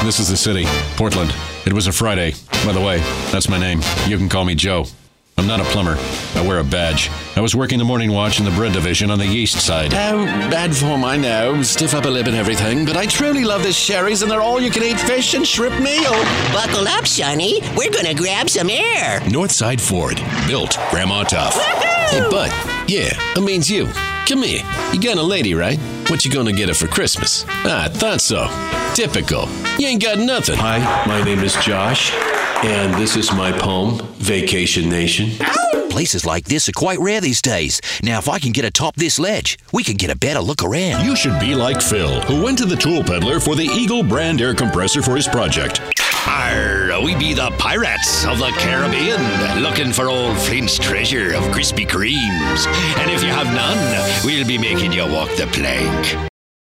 This is the city, Portland. It was a Friday. By the way, that's my name. You can call me Joe. I'm not a plumber. I wear a badge. I was working the morning watch in the bread division on the east side. Bad form, I know. Stiff upper lip and everything. But I truly love this Sherry's and their all-you-can-eat fish and shrimp meal. Buckle up, Sonny. We're gonna grab some air. Northside Ford. Built Grandma Tough. Hey, bud. Yeah, that means you. Come here. You got a lady, right? What you gonna get her for Christmas? I thought so. Typical. You ain't got nothing. Hi, my name is Josh, and this is my poem, Vacation Nation. Places like this are quite rare these days. Now, if I can get atop this ledge, we can get a better look around. You should be like Phil, who went to the tool peddler for the Eagle brand air compressor for his project. Arr, we be the pirates of the Caribbean, looking for old Flint's treasure of Krispy Kremes. And if you have none, we'll be making you walk the plank.